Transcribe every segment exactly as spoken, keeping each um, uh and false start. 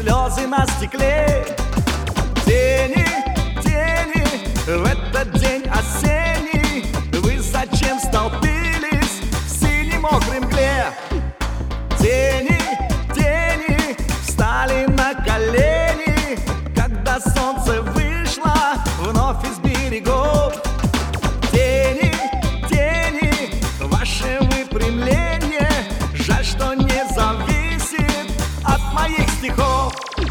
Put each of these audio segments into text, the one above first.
слезы на стекле. Тени, тени, в этот день осенний вы зачем столпились в синей мокрой мгле? Тени, тени, встали на колени, когда солнце вышло вновь из берегов. Тени, тени, ваше выпрямление, жаль, что не зависит от моих стихов.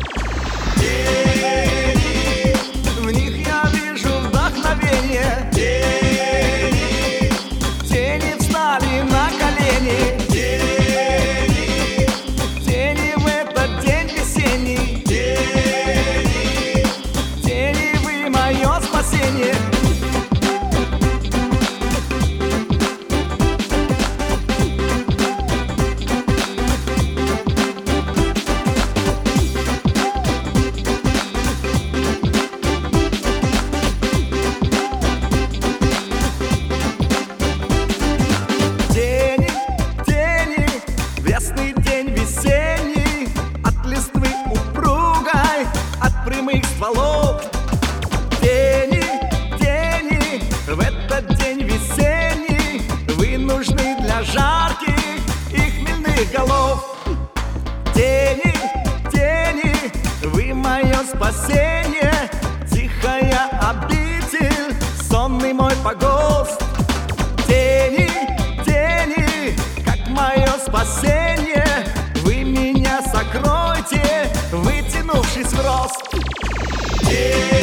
Тени, в них я вижу вдохновение. Тени, тени встали на колени. Тени, тени в этот день весенний. Тени, тени, вы мое спасение. Ясный день весенний, от листвы упругой, от прямых стволов. Тени, тени, в этот день весенний вы нужны для жарких и хмельных голов. Тени, тени, вы мое спасение, тихая обитель, сонный мой погост. Тени, тени, как мое спасение, вы меня сокройте, вытянувшись в рост.